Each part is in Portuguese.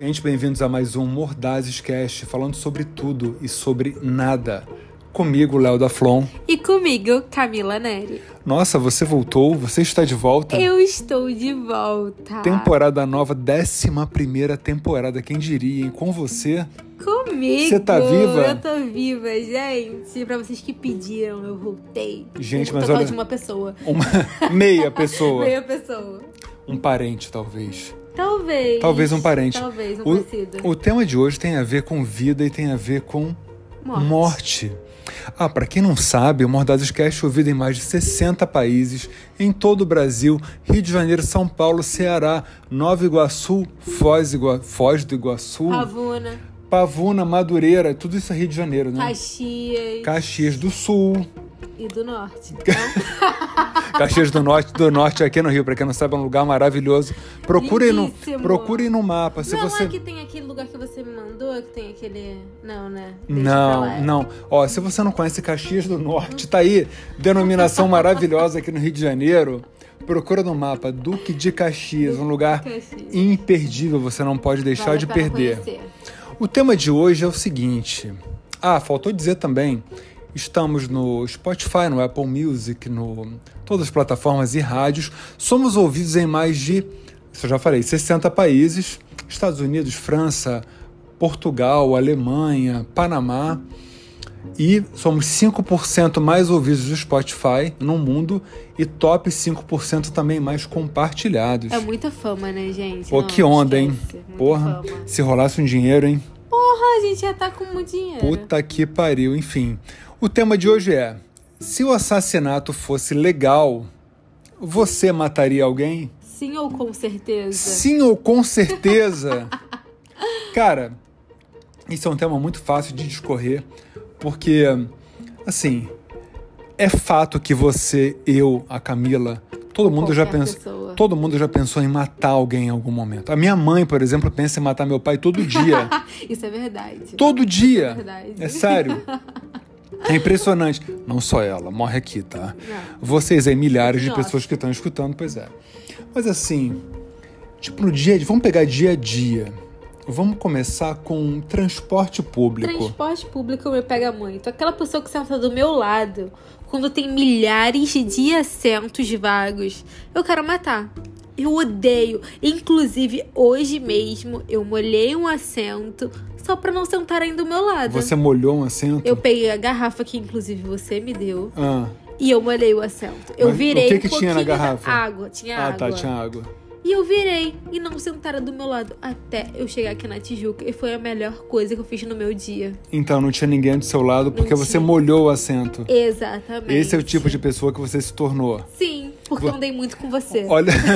Gente, bem-vindos a mais um Mordazes Cast, falando sobre tudo e sobre nada. Comigo, Léo da Flon. E comigo, Camila Neri. Nossa, você voltou? Você está de volta? Eu estou de volta. Temporada nova, 11ª temporada, quem diria, hein? Com você. Comigo. Você tá viva? Eu tô viva, gente. Pra vocês que pediram, eu voltei. Gente, mas olha... de uma pessoa. Meia pessoa. Meia pessoa. Um parente, talvez. Talvez um parente. Talvez, um conhecido. O tema de hoje tem a ver com vida e tem a ver com morte. Para quem não sabe, o Mordazes Cast é ouvido em mais de 60 países, em todo o Brasil, Rio de Janeiro, São Paulo, Ceará, Nova Iguaçu, Foz do Iguaçu, Pavuna, Madureira, tudo isso é Rio de Janeiro, né? Caxias do Sul. E do Norte. Caxias do Norte aqui no Rio, pra quem não sabe, é um lugar maravilhoso. Procure no mapa. Se não você... é lá que tem aquele lugar que você me mandou, que tem aquele... Não, né? Não. Ó, se você não conhece Caxias do Norte, tá aí, denominação maravilhosa aqui no Rio de Janeiro. Procura no mapa, Duque de Caxias, um lugar imperdível, você não pode deixar de perder. O tema de hoje é o seguinte. Faltou dizer também... Estamos no Spotify, no Apple Music, todas as plataformas e rádios. Somos ouvidos em mais de, isso eu já falei, 60 países. Estados Unidos, França, Portugal, Alemanha, Panamá. E somos 5% mais ouvidos do Spotify no mundo e top 5% também mais compartilhados. É muita fama, né, gente? Pô, que onda, hein? Porra, se rolasse um dinheiro, hein? Porra, a gente já tá com muito dinheiro. Puta que pariu, enfim. O tema de hoje é: se o assassinato fosse legal, você mataria alguém? Sim ou com certeza? Sim ou com certeza? Cara, isso é um tema muito fácil de discorrer, porque, assim, é fato que você, eu, a Camila, todo mundo já pensou em matar alguém em algum momento. A minha mãe, por exemplo, pensa em matar meu pai todo dia. Isso é verdade. Todo dia. É verdade. É sério. É impressionante. Não só ela, morre aqui, tá? Não. Vocês aí, milhares de pessoas que estão escutando, pois é. Mas assim, tipo no dia a dia, vamos pegar dia a dia. Vamos começar com transporte público. Transporte público me pega muito. Aquela pessoa que senta do meu lado, quando tem milhares de assentos vagos, eu quero matar. Eu odeio. Inclusive, hoje mesmo, eu molhei um assento só pra não sentarem do meu lado. Você molhou um assento? Eu peguei a garrafa que, inclusive, você me deu. E eu molhei o assento. Eu virei o que tinha na garrafa? Água. Tinha água. Tá, tinha água. E eu virei e não sentaram do meu lado até eu chegar aqui na Tijuca. E foi a melhor coisa que eu fiz no meu dia. Então, não tinha ninguém do seu lado porque você molhou o assento. Exatamente. Esse é o tipo de pessoa que você se tornou. Sim, porque eu andei muito com você.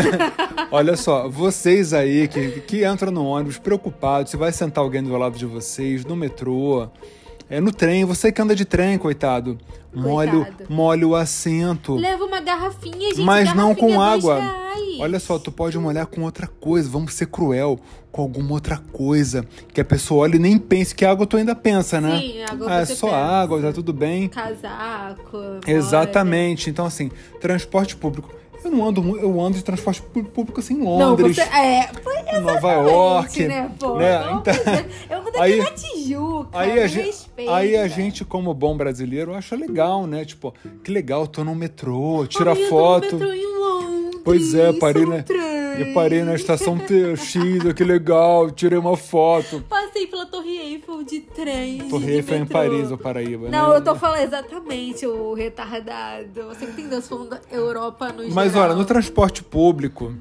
Olha só, vocês aí que entram no ônibus preocupados se vai sentar alguém do lado de vocês, no metrô, no trem, você que anda de trem, coitado. Molhe o assento. Leva uma garrafinha, gente. Mas não com água. R$2. Olha só, tu pode molhar com outra coisa. Vamos ser cruel com alguma outra coisa. Que a pessoa olhe e nem pense. Que água tu ainda pensa, né? Sim, água você só pensa. Água, tá tudo bem. Casaco. Exatamente. Então, assim, transporte público. Eu ando de transporte público assim em Londres. Não, você, em Nova York. Né, pô? Então, eu ando aqui na Tijuca. Aí a gente, como bom brasileiro, acha legal, né? Tipo, que legal, tô no metrô, tira foto. Eu tô no metrô em Londres. Pois é, parei na estação X, que legal, tirei uma foto. Passei pela Torre Eiffel de trem. Torre Eiffel em Paris ou Paraíba, Não, né? eu tô falando exatamente, o retardado. Você entendeu? Eu tô falando da Europa no geral. Mas olha, no transporte público,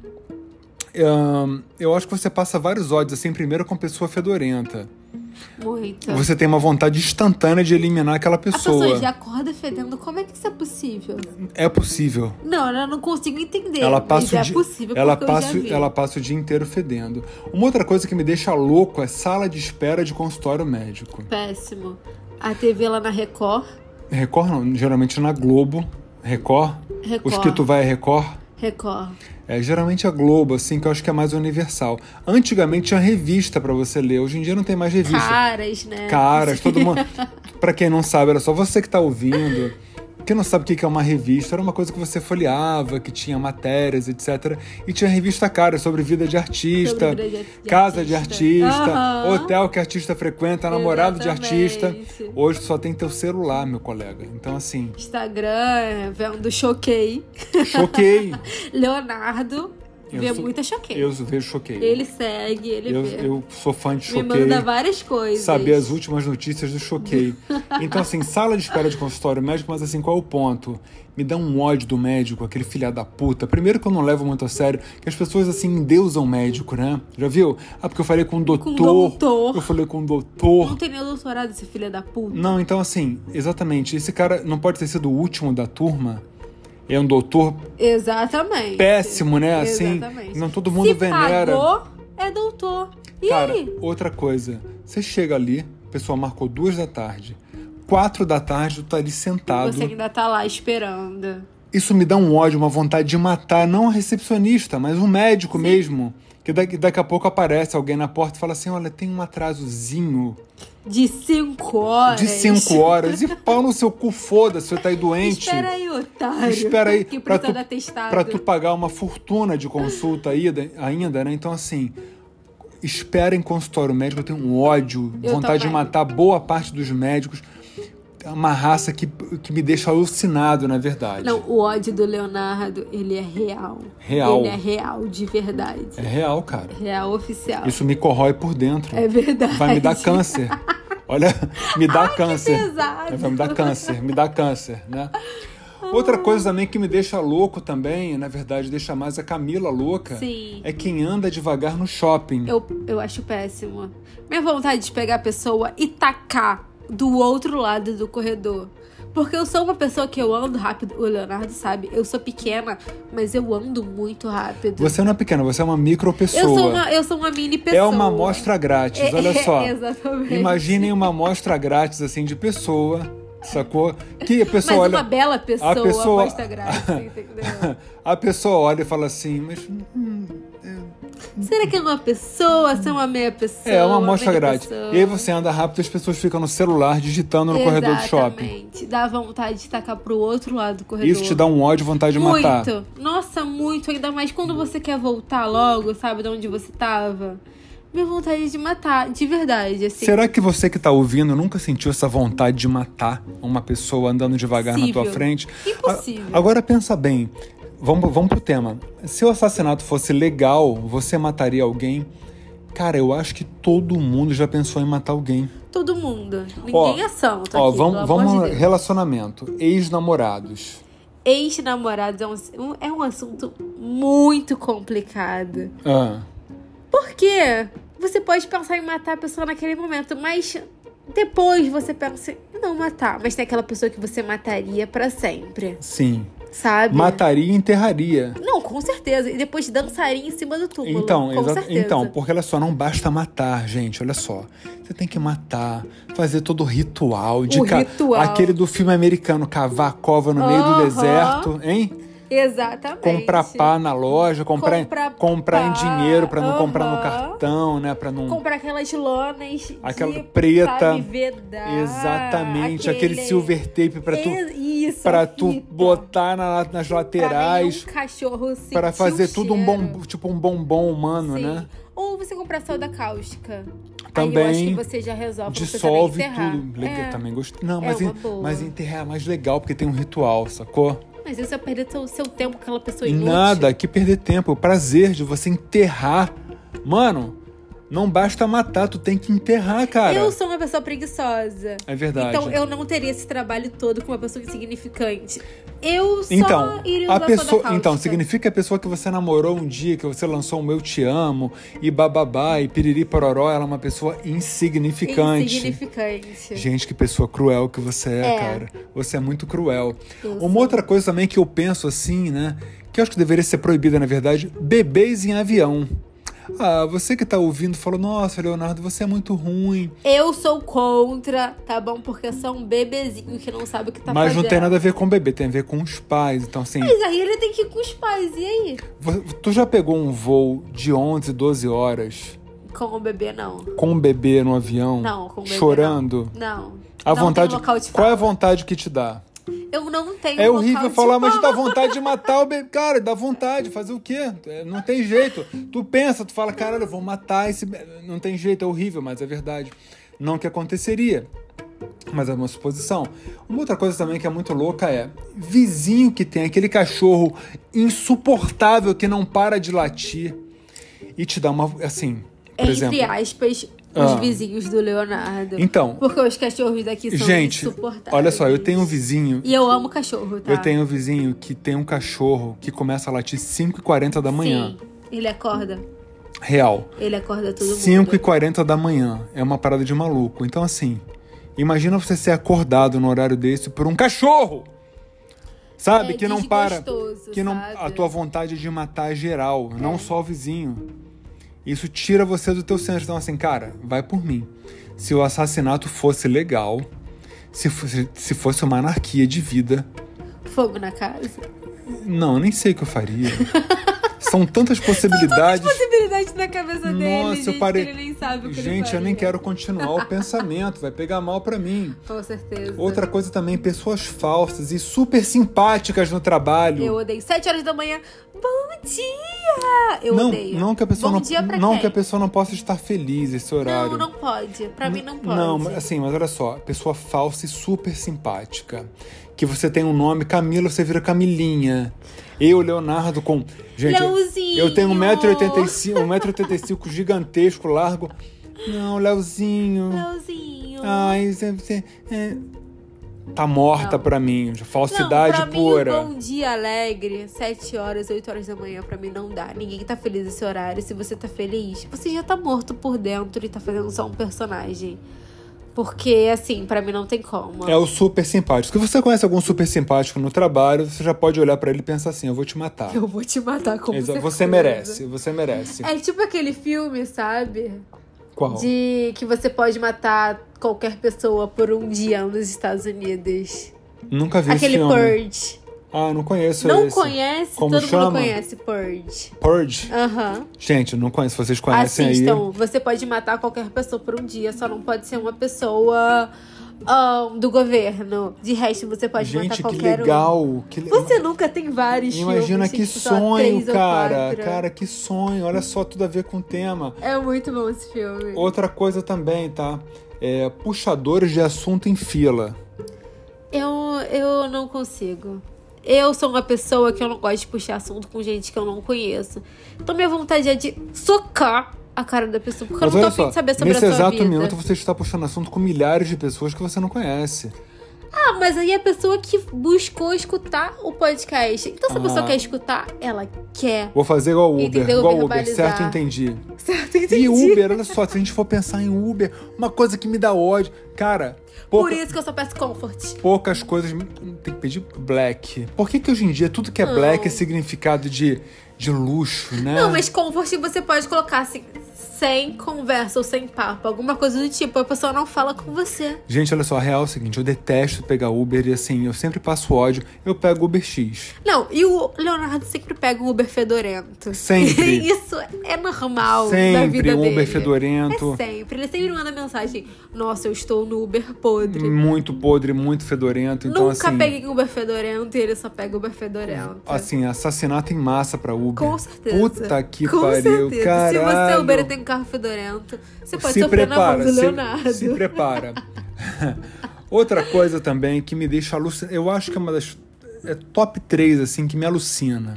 eu acho que você passa vários ódios, assim, primeiro com pessoa fedorenta. Muito. Você tem uma vontade instantâea de eliminar aquela pessoa. A pessoa já acorda fedendo. Como é que isso é possível? É possível. Não, eu não consigo entender. Ela passa mas é possível ela passa o dia inteiro fedendo. Uma outra coisa que me deixa louco é sala de espera de consultório médico. Péssimo. A TV lá na Record. Record não, geralmente na Globo. Record. Os que tu vai é Record. Record. Geralmente a Globo, assim, que eu acho que é mais universal. Antigamente tinha revista pra você ler, hoje em dia não tem mais revista. Caras, né? Caras, todo mundo... Pra quem não sabe, era só você que tá ouvindo. Quem não sabe o que é uma revista, era uma coisa que você folheava, que tinha matérias, etc. E tinha revista cara sobre vida de artista, casa de artista, hotel que artista frequenta, namorado de artista. Hoje só tem teu celular, meu colega. Então, assim... Instagram, vendo Choquei. Choquei. Leonardo... Vê muita Choquei. Eu vejo Choquei. Ele segue, ele vê. Eu sou fã de Choquei. Me manda várias coisas. Saber as últimas notícias do Choquei. Então, assim, sala de espera de consultório médico, mas assim, qual é o ponto? Me dá um ódio do médico, aquele filha da puta. Primeiro que eu não levo muito a sério, que as pessoas, assim, endeusam o médico, né? Já viu? Porque eu falei com o doutor. Eu falei com o doutor. Não tem nem doutorado esse filha da puta. Não, então, assim, exatamente. Esse cara não pode ter sido o último da turma. É um doutor péssimo, né? Assim, não todo mundo venera. Pagou, é doutor. E cara, aí? outra coisa. Você chega ali, a pessoa marcou 2 da tarde. 4 da tarde, tu tá ali sentado. Você ainda tá lá esperando. Isso me dá um ódio, uma vontade de matar, não a recepcionista, mas um médico mesmo. Que daqui a pouco aparece alguém na porta e fala assim, olha, tem um atrasozinho. De 5 horas. De 5 horas. E pau no seu cu, foda-se, você tá aí doente. Espera aí, otário. Espera aí. Que pra tu pagar uma fortuna de consulta ainda, né? Então, assim, espera em consultório médico. Eu tenho um ódio, vontade de matar boa parte dos médicos. É uma raça que me deixa alucinado, na verdade. Não, o ódio do Leonardo, ele é real. Real. Ele é real, de verdade. É real, cara. Real oficial. Isso me corrói por dentro. É verdade. Vai me dar câncer. Olha, me dá câncer. Que pesado. Vai me dar câncer, me dá câncer, né? Outra coisa também que me deixa louco também, na verdade, deixa mais a Camila louca. Sim. É quem anda devagar no shopping. Eu acho péssimo. Minha vontade de pegar a pessoa e tacar do outro lado do corredor. Porque eu sou uma pessoa que eu ando rápido. O Leonardo sabe, eu sou pequena, mas eu ando muito rápido. Você não é pequena, você é uma micro pessoa. Eu sou uma mini pessoa. É uma amostra grátis, olha só. Exatamente. Imaginem uma amostra grátis, assim, de pessoa, sacou? Que a pessoa mas olha... uma bela pessoa, amostra grátis, entendeu? A pessoa olha e fala assim, mas... Será que é uma pessoa? Se é uma meia pessoa? É uma amostra grátis. E aí você anda rápido e as pessoas ficam no celular digitando no corredor do shopping. Exatamente. Dá vontade de tacar pro outro lado do corredor. Isso te dá um ódio, vontade de matar. Muito. Nossa, muito. Ainda mais quando você quer voltar logo, sabe, de onde você tava. Minha vontade de matar, de verdade, assim. Será que você que tá ouvindo nunca sentiu essa vontade de matar uma pessoa andando devagar na tua frente? Impossível. Agora pensa bem. Vamos pro tema. Se o assassinato fosse legal, você mataria alguém? Cara, eu acho que todo mundo já pensou em matar alguém. Todo mundo. Ninguém é santo aqui, vamos relacionamento. Ex-namorados. Ex-namorados é um assunto muito complicado. Por quê? Você pode pensar em matar a pessoa naquele momento, mas depois você pensa em não matar. Mas tem aquela pessoa que você mataria pra sempre. Sim. Sabe? Mataria e enterraria. Não, com certeza. E depois dançaria em cima do túmulo. Então, com certeza. Então, porque olha só, não basta matar, gente, olha só. Você tem que matar, fazer todo o ritual. Ritual. Aquele do filme americano, cavar a cova no meio do deserto, hein? Exatamente. Comprar pá na loja, comprar em dinheiro pra não comprar no cartão, né? Pra não... Comprar aquelas lonas aquela preta. Sabe, vedar, exatamente. Aquele silver tape pra tu botar nas laterais. Pra cachorro sentir pra fazer o tudo cheiro. tipo um bombom humano, Sim. né? Ou você comprar soda cáustica. Também aí eu acho que você já resolve. dissolve você tudo. Legal, também gostei. Não, mas enterrar é mais legal porque tem um ritual, sacou? Mas isso é perder seu tempo com aquela pessoa inútil. Nada, que perder tempo. O prazer de você enterrar. Mano, não basta matar, tu tem que enterrar, cara. Eu sou uma pessoa preguiçosa. É verdade. Então eu não teria esse trabalho todo com uma pessoa insignificante. Eu só iria usar soda cáustica. Então, significa que a pessoa que você namorou um dia, que você lançou um Eu Te Amo, e bababá, e piriri pororó, ela é uma pessoa insignificante. Insignificante. Gente, que pessoa cruel que você é, cara. Você é muito cruel. Uma outra coisa também que eu penso assim, né, que eu acho que deveria ser proibida, na verdade, bebês em avião. Você que tá ouvindo falou, nossa, Leonardo, você é muito ruim. Eu sou contra, tá bom? Porque eu sou um bebezinho que não sabe o que tá fazendo. Mas não tem nada a ver com o bebê, tem a ver com os pais. Então, assim... Mas aí ele tem que ir com os pais, e aí? Tu já pegou um voo de 11, 12 horas? Com o bebê, não. Com o bebê no avião? Não, com o bebê chorando? Não. A não vontade... tem local de Qual é a fala. vontade que te dá? Eu não tenho É horrível falar, mas dá dá vontade de matar o bebê. Cara, dá vontade, fazer o quê? Não tem jeito. Tu pensa, tu fala, caralho, eu vou matar esse bebê. Não tem jeito, é horrível, mas é verdade. Não que aconteceria, mas é uma suposição. Uma outra coisa também que é muito louca é vizinho que tem aquele cachorro insuportável que não para de latir e te dá uma, assim, por exemplo... Entre aspas, os vizinhos do Leonardo. Então... Porque os cachorros daqui são insuportáveis. Olha só, eu tenho um vizinho... E eu amo cachorro, tá? Eu tenho um vizinho que tem um cachorro que começa a latir 5h40 da manhã. Sim, ele acorda. Real. Ele acorda todo mundo. 5h40 da manhã. É uma parada de maluco. Então, assim, imagina você ser acordado no horário desse por um cachorro! Sabe? Que não para. Que não, sabe? a tua vontade de matar é geral, não só o vizinho. Isso tira você do teu centro. Então, assim, cara, vai por mim. Se o assassinato fosse legal, se fosse uma anarquia de vida... Fogo na casa. Não, eu nem sei o que eu faria. São tantas possibilidades. São tantas possibilidades na cabeça dele, Nossa, gente, eu parei. que ele nem sabe o que ele Gente, faria. eu nem quero continuar o pensamento. Vai pegar mal pra mim. Com certeza. Outra coisa também, pessoas falsas e super simpáticas no trabalho. Eu odeio. 7 horas da manhã. Bom dia! Eu odeio. Não que a pessoa Bom dia pra não quem? que a pessoa não possa estar feliz esse horário. Não pode. Pra mim não pode. Não, assim, mas olha só, pessoa falsa e super simpática. Que você tem um nome, Camila, você vira Camilinha. Eu, Leonardo, com... Gente, Leozinho. eu tenho 1,85m gigantesco, largo. Não, Leozinho. Leozinho. Ai, você... Tá morta pra mim. Falsidade não, pra pura. Mim, um bom dia alegre, 7 horas, 8 horas da manhã, pra mim não dá. Ninguém tá feliz nesse horário. Se você tá feliz, você já tá morto por dentro e tá fazendo só um personagem. Porque, assim, pra mim não tem como. É o super simpático. Se você conhece algum super simpático no trabalho, você já pode olhar pra ele e pensar assim, eu vou te matar. Eu vou te matar, com certeza. Você merece. É tipo aquele filme, sabe? Qual? De que você pode matar qualquer pessoa por um dia nos Estados Unidos. Nunca vi Aquele esse filme. Purge. Ah, não conheço Não esse. conhece? Como Todo chama? mundo conhece Purge. Purge? Aham. Gente, não conheço. Vocês conhecem Assistam. Você pode matar qualquer pessoa por um dia, só não pode ser uma pessoa do governo. De resto, você pode Gente, matar qualquer que legal. Que Você nunca tem vários Imagina filmes. que tipo, só sonho, 3 ou cara. 4. Cara, que sonho. Olha só, tudo a ver com o tema. É muito bom esse filme. Outra coisa também, tá? Puxadores de assunto em fila. Eu não consigo. Eu sou uma pessoa que eu não gosto de puxar assunto com gente que eu não conheço. Então minha vontade é de socar a cara da pessoa, porque eu não tô afim de saber sobre a sua vida. Nesse exato minuto você está puxando assunto com milhares de pessoas que você não conhece. Ah, mas aí a pessoa que buscou escutar o podcast. Então se a pessoa quer escutar, ela quer. Vou fazer igual Uber. Entendeu? Igual Uber, Verbalizar. certo? Entendi. Certo, entendi. E Uber, olha só, se a gente for pensar em Uber, uma coisa que me dá ódio. Cara, Por isso que eu só peço comfort. poucas coisas. Tem que pedir black. Por que hoje em dia tudo que é black é significado de luxo, né? Não, mas comfort você pode colocar assim, sem conversa ou sem papo. Alguma coisa do tipo, a pessoa não fala com você. Gente, olha só, a real é o seguinte, eu detesto pegar Uber e assim, eu sempre passo ódio, eu pego Uber X. Não, e o Leonardo sempre pega um Uber fedorento. Sempre. Isso é normal da Sempre vida um dele. Uber fedorento. É sempre. Ele sempre manda mensagem, nossa, eu estou no Uber podre. Muito podre, muito fedorento. Então, Nunca assim, peguei Uber fedorento e ele só pega Uber fedorento. assim, assassinato em massa pra Uber. Com certeza. Puta que Com pariu, certeza. caralho. Se você é Uber e tem um carro fedorento, você pode Se sofrer na mão prepara, do Leonardo. se prepara. Outra coisa também que me deixa alucinada, eu acho que é uma das top 3, assim, que me alucina.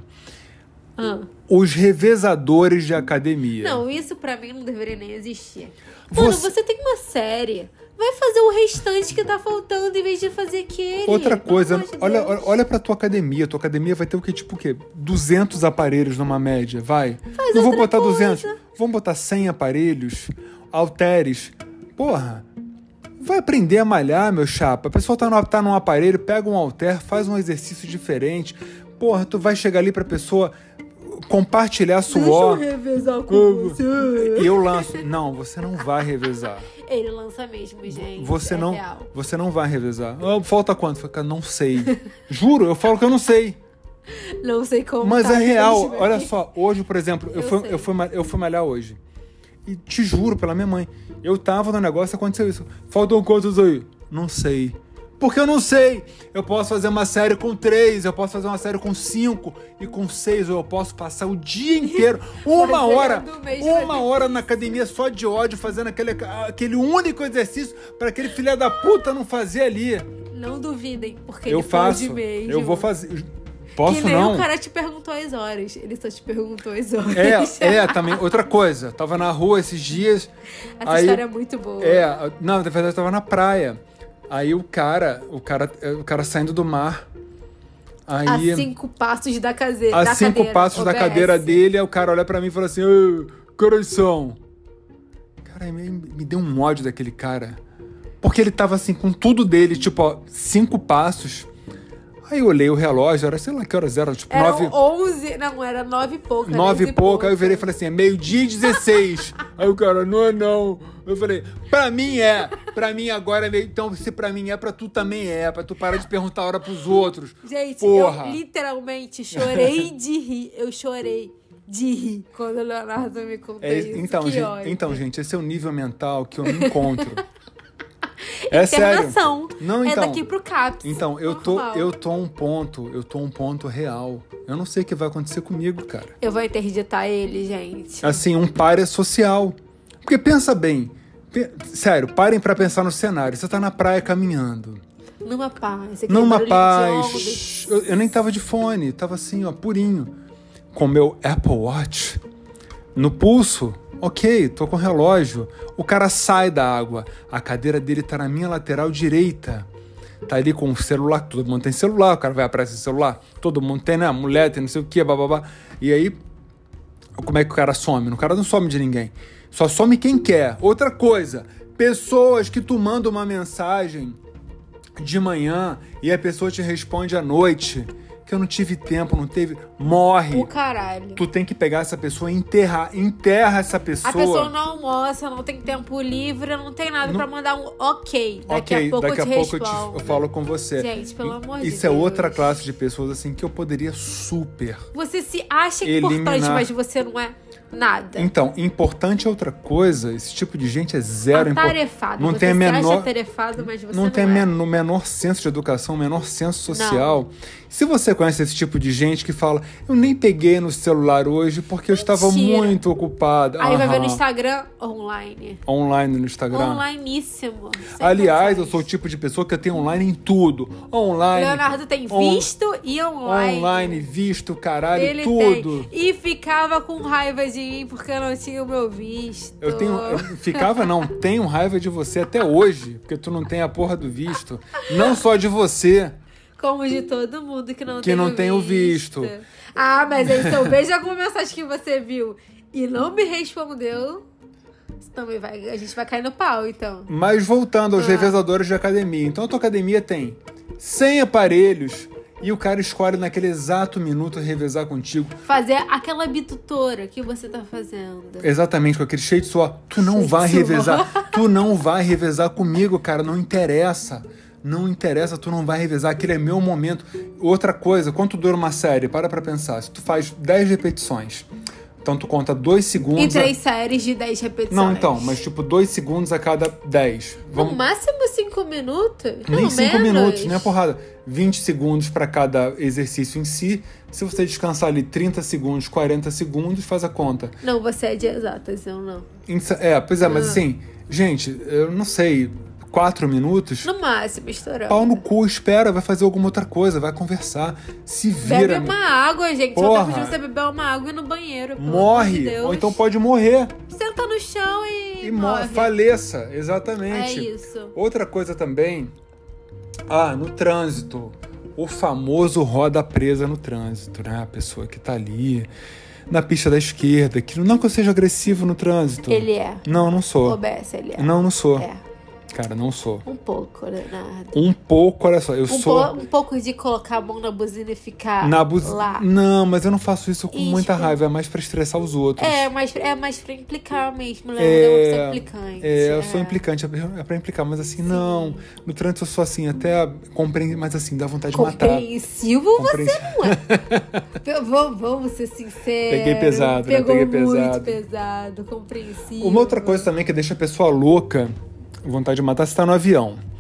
Os revezadores de academia. Não, isso pra mim não deveria nem existir. Mano, você tem uma série. Vai fazer o restante que tá faltando em vez de fazer aquele. Outra coisa, Pelo amor de Deus. olha pra tua academia. Tua academia vai ter o quê? Tipo o quê? 200 aparelhos numa média, vai. Faz Não vou outra botar coisa. 200. Vamos botar 100 aparelhos, halteres. Porra, vai aprender a malhar, meu chapa. A pessoa tá num aparelho, pega um halter, faz um exercício diferente. Porra, tu vai chegar ali pra pessoa compartilhar suor. Deixa eu revezar com você. E eu lanço. Não, você não vai revezar. Ele lança mesmo, gente. Você não, real. você não vai revezar. Falta quanto? Fica, não sei. Juro, eu falo que eu não sei. Não sei como. Mas tá, é real. infelizmente. Olha só, hoje, por exemplo, eu fui malhar hoje. E te juro, pela minha mãe, eu tava no negócio e aconteceu isso. Faltam quantos aí? Não sei. Porque eu não sei. Eu posso fazer uma série com 3, eu posso fazer uma série com 5 e com 6, ou eu posso passar o dia inteiro, uma hora na academia só de ódio, fazendo aquele único exercício para aquele filho da puta não fazer ali. Não duvidem, porque eu ele faço, pode mesmo. Eu vou fazer. Posso que nem não? O cara te perguntou as horas. Ele só te perguntou as horas. Também. Outra coisa. Tava na rua esses dias. Essa história é muito boa. Não, na verdade eu tava na praia. Aí o cara saindo do mar. Aí, a 5 passos da cadeira. A 5 passos da cadeira dele, aí o cara olha pra mim e fala assim: que horas são? Cara, me deu um ódio daquele cara. Porque ele tava assim, com tudo dele, tipo, 5 passos. Aí eu olhei o relógio, era sei lá que horas era, tipo, 9... 11, não, era 9 e pouco. 9 e pouco, aí eu virei e falei assim, é 12:16. Aí o cara, não. Eu falei, pra mim agora é meio... Então, se pra mim é, pra tu também é, pra tu parar de perguntar a hora pros outros. Gente, porra. Eu literalmente chorei de rir, eu chorei de rir quando o Leonardo me contou isso. Então, gente, esse é o nível mental que eu me encontro. Internação. Sério. Não, então, daqui pro CAPS. Então, eu tô a um ponto real. Eu não sei o que vai acontecer comigo, cara. Eu vou interditar ele, gente. Assim, um pária social. Porque pensa bem. Sério, parem pra pensar no cenário. Você tá na praia caminhando. Numa paz. Eu nem tava de fone. Tava assim, ó, purinho. Com meu Apple Watch no pulso. Ok, tô com relógio. O cara sai da água. A cadeira dele tá na minha lateral direita. Tá ali com o celular. Todo mundo tem celular. O cara vai atrás do celular. Todo mundo tem, né? A mulher tem não sei o que, bababá. E aí, como é que o cara some? O cara não some de ninguém. Só some quem quer. Outra coisa. Pessoas que tu manda uma mensagem de manhã e a pessoa te responde à noite. Que eu não tive tempo, não teve... Morre. O caralho. Tu tem que pegar essa pessoa e enterra essa pessoa. A pessoa não almoça, não tem tempo livre, não tem nada pra mandar um ok. Daqui a pouco eu falo com você. Gente, pelo amor de Deus. Isso é outra classe de pessoas assim que eu poderia super... Você se acha importante, mas você não é nada. Então, importante é outra coisa. Esse tipo de gente é zero importante. Atarefado. Não você tem a menor... se acha atarefado, mas você não tem é. o menor senso de educação, o menor senso social. Não. Se você conhece esse tipo de gente que fala, eu nem peguei no celular hoje porque eu estava muito ocupado. Aí vai ver no Instagram online. Online no Instagram. Onlineíssimo. Aliás, eu sou o tipo de pessoa que eu tenho online em tudo. Online. Leonardo tem visto e online. Online, visto, caralho, ele tudo. Tem. E ficava com raiva de mim porque eu não tinha o meu visto. Tenho raiva de você até hoje, porque tu não tem a porra do visto. Não só de você. Como de todo mundo que não tem o visto. Ah, mas aí se eu vejo alguma mensagem que você viu e não me respondeu, também a gente vai cair no pau, então. Mas voltando aos revezadores de academia. Então a tua academia tem 100 aparelhos e o cara escolhe naquele exato minuto revezar contigo. Fazer aquela abdutora que você tá fazendo. Exatamente, com aquele cheio de suor. Tu não vai revezar comigo, cara. Não interessa. Não interessa, tu não vai revezar, aquele é meu momento. Outra coisa, quanto dura uma série? Para pra pensar. Se tu faz 10 repetições, então tu conta 2 segundos... E 3 séries de 10 repetições. Não, então, mas tipo 2 segundos a cada 10. No máximo 5 minutos? Nem 5 minutos, nem a porrada. 20 segundos para cada exercício em si. Se você descansar ali 30 segundos, 40 segundos, faz a conta. Não, você é de exatas, eu não. Pois é, mas assim, gente, eu não sei... 4 minutos. No máximo, estourando. Pau no cu, espera, vai fazer alguma outra coisa, vai conversar, se vira. Bebe uma água, gente. Porra. Só tá pedindo você beber uma água e ir no banheiro. Morre, de ou então pode morrer. Senta no chão e morre. Faleça, exatamente. É isso. Outra coisa também, no trânsito, o famoso roda presa no trânsito, né? A pessoa que tá ali... na pista da esquerda, que não que eu seja agressivo no trânsito. Ele é. Não sou. Obessa, ele é. Não sou. É. Cara, não sou. Um pouco, Leonardo. Um pouco, olha só, eu sou... Um pouco de colocar a mão na buzina e ficar lá. Não, mas eu não faço isso com muita raiva, é mais pra estressar os outros. É mais pra implicar mesmo, Leonardo. É uma pessoa implicante. Eu sou implicante, é pra implicar, mas assim, não. No trânsito eu sou assim, até compreensivo, mas assim, dá vontade de matar. Compreensivo você não é. Vamos ser sinceros. Peguei pesado, Pegou Peguei muito pesado, compreensivo. Uma outra coisa também que deixa a pessoa louca, vontade de matar, você tá no avião.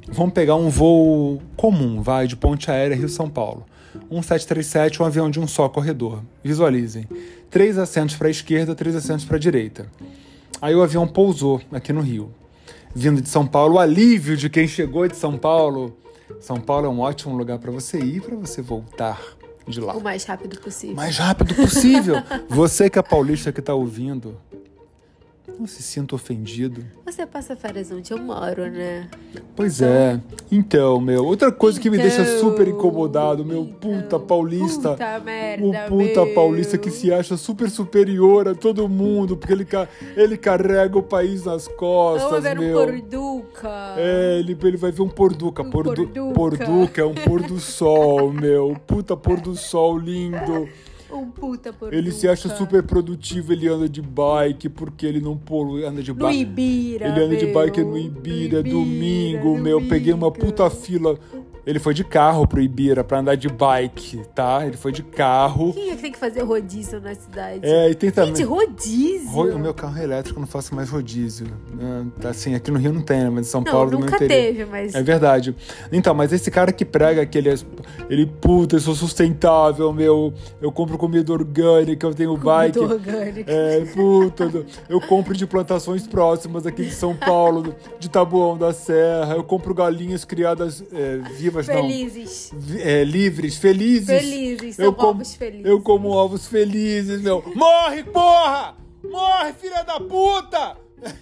Vamos pegar um voo comum, vai, de ponte aérea Rio-São Paulo. Um 737, um avião de um só corredor. Visualizem. 3 assentos para a esquerda, 3 assentos para a direita. Aí o avião pousou aqui no Rio. Vindo de São Paulo, o alívio de quem chegou de São Paulo. São Paulo é um ótimo lugar para você ir e para você voltar de lá. O mais rápido possível. O mais rápido possível. Você que é paulista que está ouvindo, não se sinta ofendido. Você passa férias onde eu moro, né? Pois é. Então, outra coisa que me deixa super incomodado, puta paulista. Puta merda, o puta paulista que se acha super superior a todo mundo, porque ele carrega o país nas costas, Vamos ver um porduca. Ele vai ver um porduca. Porduca é um pôr do sol, Puta pôr do sol lindo. Um puta porduca. Ele se acha super produtivo, ele anda de bike, porque ele não anda de bike. No Ibira, ele anda de bike no Ibira, domingo, Peguei uma puta fila. Ele foi de carro pro Ibira pra andar de bike, tá? Ele foi de carro. Quem é que tem que fazer rodízio na cidade? E tem também... Gente, rodízio? O meu carro é elétrico, eu não faço mais rodízio. Assim, aqui no Rio não tem, né? Mas em São não, Paulo... nunca teve, mas... É verdade. Então, mas esse cara que prega que ele puta, eu sou sustentável, eu compro comida orgânica, eu tenho bike... Comida orgânica. Eu compro de plantações próximas aqui de São Paulo, de Taboão da Serra, eu compro galinhas criadas vivas, felizes. Livres, felizes. Felizes, são ovos felizes. Eu como ovos felizes, Morre, porra! Morre, filha da puta!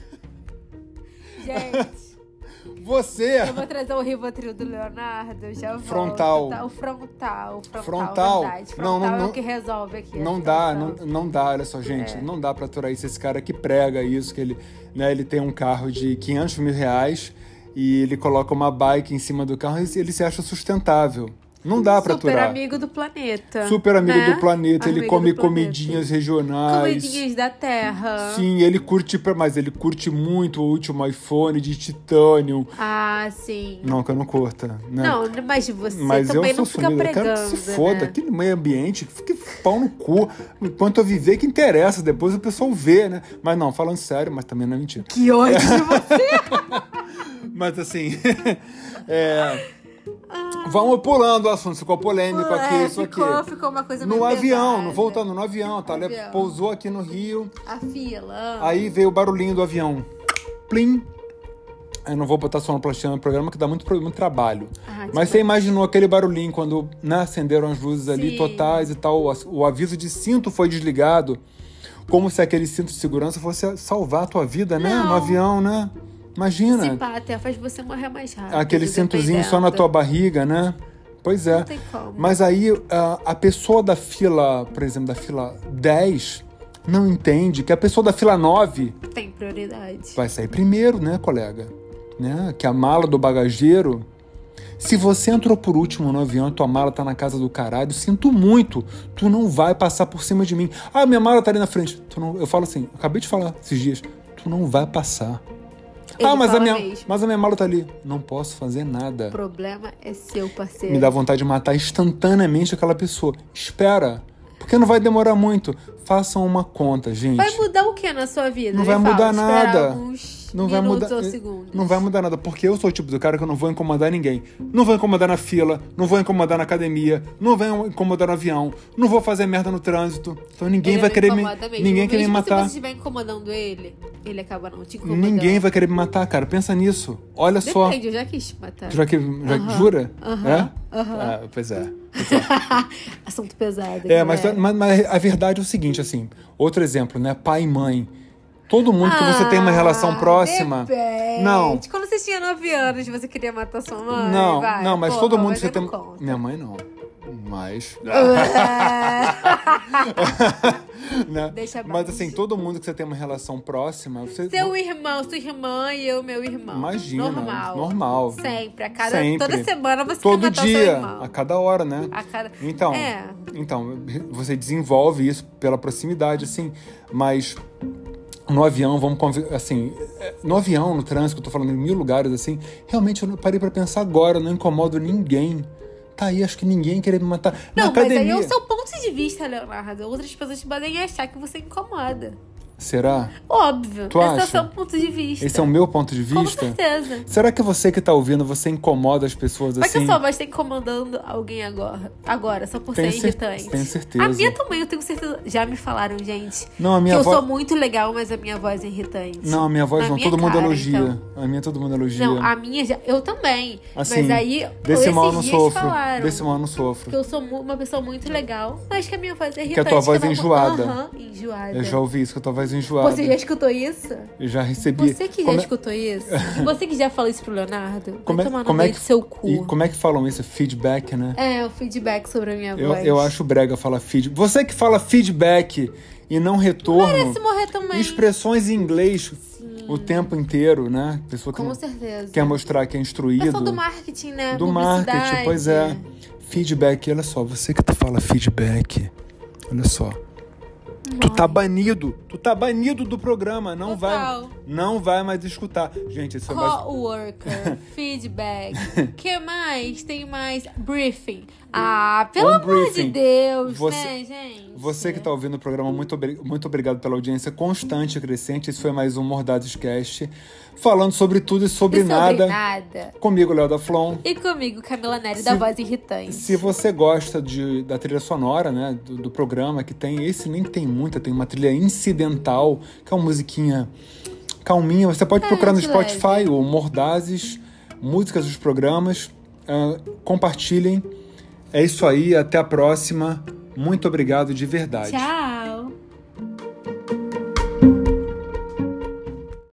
Gente... Você... Eu vou trazer o Rivotril do Leonardo, já volto. Frontal. Tá? O frontal. Frontal? Verdade. Frontal é o que resolve aqui. Não dá, olha só, gente. Não dá pra aturar isso. Esse cara que prega isso, que ele tem um carro de 500 mil reais e ele coloca uma bike em cima do carro e ele se acha sustentável. Não dá pra aturar. Super amigo do planeta. Super amigo do planeta. Amigo ele come do planeta. comidinhas regionais. Comidinhas da terra. Sim, mas ele curte muito o último iPhone de titânio. Ah, sim. Não, que eu não curta, né? Não, mas você também não fica pregando, eu quero que se foda. né? Aquele meio ambiente, fique pau no cu. Enquanto eu viver, que interessa. Depois o pessoal vê, né? Mas não, falando sério, mas também não é mentira. Que ódio de você! Mas assim... Vamos pulando o assunto, ficou polêmico aqui, isso aqui. Ficou uma coisa meio No avião, pesada. voltando no avião, tá? Ele pousou aqui no Rio. A fila. Aí veio o barulhinho do avião. Plim. Eu não vou botar sonoplastia no programa, que dá muito trabalho. Mas você imaginou aquele barulhinho quando acenderam as luzes ali totais e tal, o aviso de cinto foi desligado, como se aquele cinto de segurança fosse salvar a tua vida, né? No avião, né? Imagina. Esse pá até faz você morrer mais rápido. Aquele cintozinho só na tua barriga, né? Pois é. Não tem como. Mas aí a pessoa da fila, por exemplo, da fila 10, não entende que a pessoa da fila 9 tem prioridade. vai sair primeiro, né, colega? Né? Que a mala do bagageiro... Se você entrou por último no avião, tua mala tá na casa do caralho, sinto muito, tu não vai passar por cima de mim. Ah, minha mala tá ali na frente. Eu falo assim, eu acabei de falar esses dias, tu não vai passar. Mas a minha mala tá ali. Não posso fazer nada. O problema é seu, parceiro. Me dá vontade de matar instantaneamente aquela pessoa. Espera, porque não vai demorar muito. Façam uma conta, gente. Vai mudar o que na sua vida? Não vai mudar nada. Não vai mudar ou segundos. Não vai mudar nada, porque eu sou o tipo do cara que eu não vou incomodar ninguém. Não vou incomodar na fila, não vou incomodar na academia, não vou incomodar no avião, não vou fazer merda no trânsito. Então ninguém vai querer ninguém quer me matar. Se você estiver incomodando ele acaba não te incomodando. Ninguém vai querer me matar, cara. Pensa nisso. Olha só. Depende, eu já quis te matar. Jura? Pois é. Assunto pesado. Mas a verdade é o seguinte, assim, outro exemplo, né? Pai e mãe. Todo mundo que você tem uma relação próxima... Depende. Não. Quando você tinha 9 anos, você queria matar sua mãe? Não, mas todo mundo que você tem... Conta. Minha mãe não. Mas... né? Mas assim, todo mundo que você tem uma relação próxima... Seu irmão, sua irmã e eu, meu irmão. Imagina. Normal. Sempre. Toda semana você todo quer matar dia, seu irmão. a cada hora, né? Então, você desenvolve isso pela proximidade, assim, mas... No avião, no avião, no trânsito, eu tô falando em 1000 lugares, assim, realmente eu parei pra pensar agora, eu não incomodo ninguém. Tá aí, acho que ninguém queria me matar. Não, mas aí é o seu ponto de vista, Leonardo. Outras pessoas podem achar que você incomoda. Será? Óbvio. Tu Esse é o acha? seu ponto de vista. Esse é o meu ponto de Com vista? certeza. Será que você que tá ouvindo, você incomoda as pessoas Mas que assim? a sua voz tá incomodando alguém agora só por ser irritante. Tenho certeza. A minha também, eu tenho certeza. Já me falaram, gente, Não, a minha que eu voz... sou muito legal, mas a minha voz é irritante. Não, a minha voz Na não. minha Todo mundo cara, elogia. então. A minha todo mundo elogia. Não, a minha já. Eu também. Assim, mas aí, desse mal eu não esses dias sofro. falaram Desse mal eu não sofro. que eu sou uma pessoa muito legal, mas que a minha voz é irritante. Que a tua voz é enjoada. Aham, enjoada. Eu já ouvi isso, que a tua voz é enjoada. Você já escutou isso? Eu já recebi. Você que já escutou isso? E você que já falou isso pro Leonardo? Vai tomar no como é meio que do seu cu. E como é que falam isso? Feedback, né? É, o feedback sobre a minha voz. Eu acho brega falar feedback. Você que fala feedback e não retorno. Merece morrer também. Expressões em inglês o tempo inteiro, né? Pessoa que Com certeza. quer mostrar que é instruído. Pessoal do marketing, né? Do marketing, pois é. Feedback, olha só, você que fala feedback, olha só. Tu tá banido do programa, não vai mais escutar. Gente, isso é mais... Coworker, feedback, que mais? Tem mais briefing. Ah, pelo amor briefing. de Deus, Você- né, gente? Você que tá ouvindo o programa, muito obrigado pela audiência constante e crescente. Esse foi mais um Mordazes Cast, falando sobre tudo e sobre nada. Comigo, Léo da Flon. E comigo, Camila Neri, da Voz Irritante. Se você gosta da trilha sonora, né, do programa, que tem, esse nem tem muita, tem uma trilha incidental, que é uma musiquinha calminha. Você pode procurar no Spotify, o Mordazes, músicas dos programas. Compartilhem. É isso aí, até a próxima. Muito obrigado de verdade. Tchau!